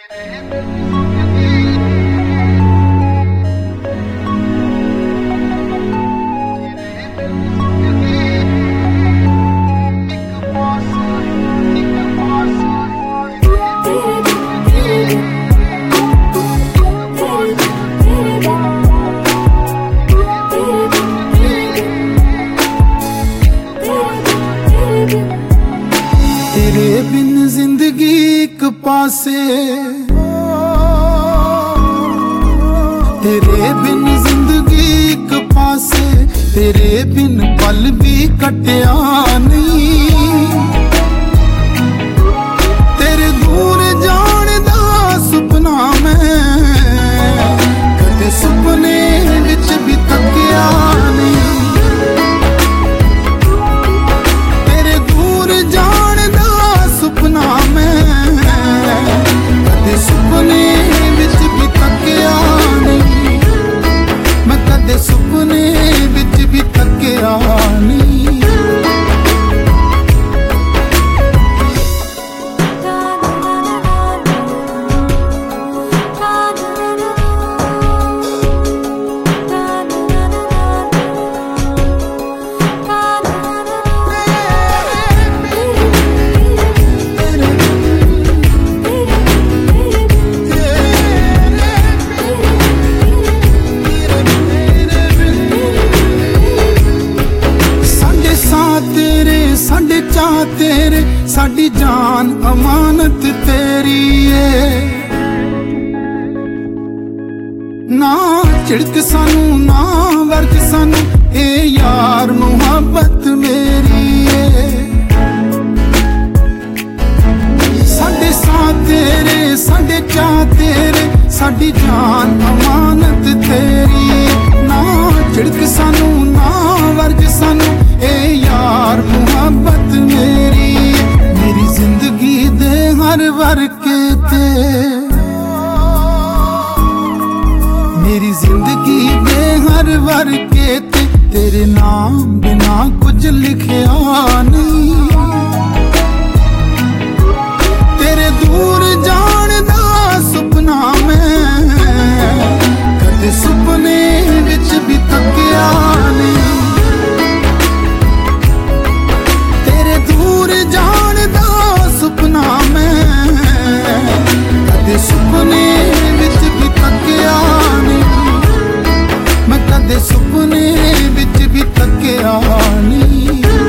तेरे बिन जिंदगी एक पासे, तेरे बिन जिंदगी एक पासे, तेरे बिन पल भी कटिया नहीं। तेरे दूर जान दा सुपना मैं कदे सुपने विच भी तकिया नहीं। सुपना मैं कदे सुपने विच भी तकिया नहीं, मैं कदे सुपने विच भी तकिया नहीं। साडे चाह तेरे, साडी जान अमानत तेरी है। ना झिड़क सानू ना वर्ज सानू, ए यार मुहब्बत मेरी है। साडे साथ तेरे, साडे चाह तेरे, साडी जान अमानत तेरी है। ना झिड़क सानू ना वर्ज सानू, ए यार मुहब्बत मेरी। मेरी जिंदगी दे हर वर्के ते, मेरी जिंदगी दे हर वर्के ते, तेरे नाम बिना कुछ लिखिया नहीं। तेरे दूर जान दा सुपना मैं कदे सुपने विच भी तकिया नहीं। दूर जान दा सुपना मैं कदे सुपने विच भी तकिया नहीं, मैं कदे सुपने विच भी तकिया नहीं।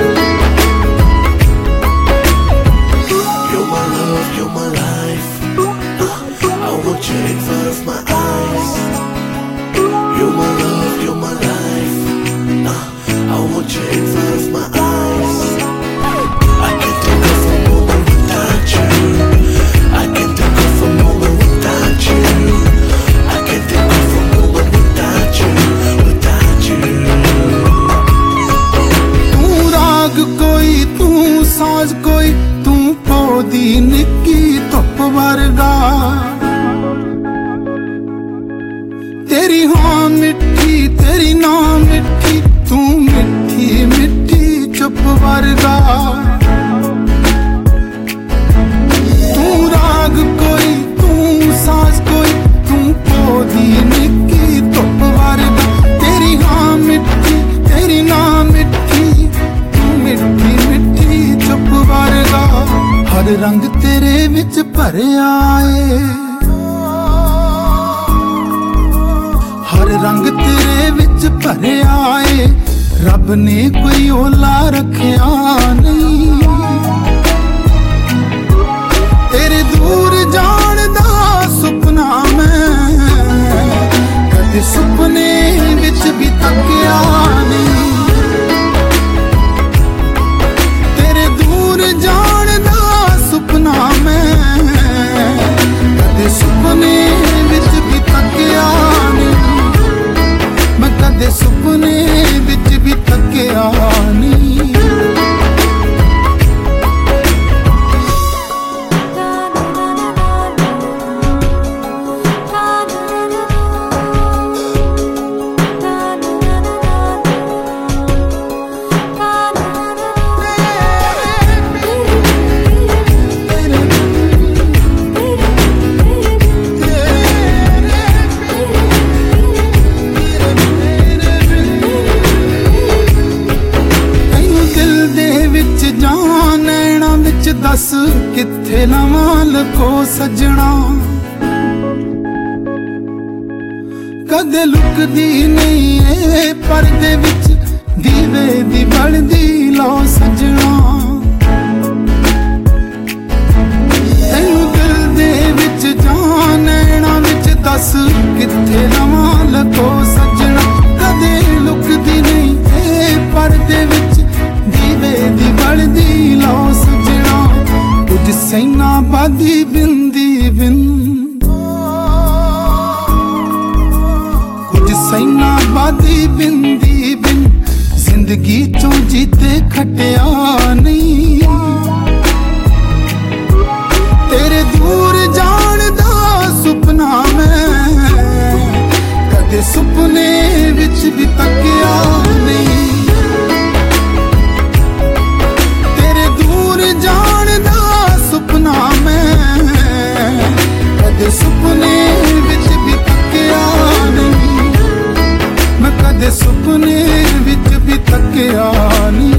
You're my love, you're my life. I want you in front of my eyes. You're my love, you're my life. I want you in front of my eyes. I can't think of a moment without you. I can't think of a moment without you. I can't think of a moment without you, without you. तू राग कोई, तू साज कोई, तू पौधी निक्की धुप वर्गा। तेरी हाँ मिठी, तेरी ना मिठी, तू मिठी मिठी चुप वर्गा। तू राग कोई, तू साज कोई, तू पौधी निक्की धुप वर्गा। तेरी हाँ मिठी, तेरी ना मिठी, तू मिठी मिठी चुप वर्गा। हर रंग तेरे विच भरिया है, हर रंग तेरे विच भरिया है। रब ने कोई ओला रखिया नहीं। तेरे दूर जान दा सुपना मैं कदे सुपने विच भी तकिया नहीं। तेरे दूर जान दा सुपना मैं कदे सुपने विच भी तकिया नहीं, मैं कदे सुपने विच भी तकिया नहीं। सजना। कदे लुकदी नहीं है पर्दे विच दीवे दी बलदी लो सजना। तैनू दिल दे विच जान नैना विच दस कित्थे रवां लगो सजना। कदे लुकदी नहीं है पर्दे विच दीवे दी बलदी लो सजना। कुछ सैना बादी बिंदी बिन, कुछ सैना बादी बिंदी बिन जिंदगी चों जीते खटिया नहीं। तेरे दूर जान दा सुपना मैं कदे सुपने विच भी तकिया नहीं। तेरे दूर जान दा सुपना मैं कदे सुपने विच भी तकिया नहीं। मैं कदे सुपने विच भी तकिया नहीं।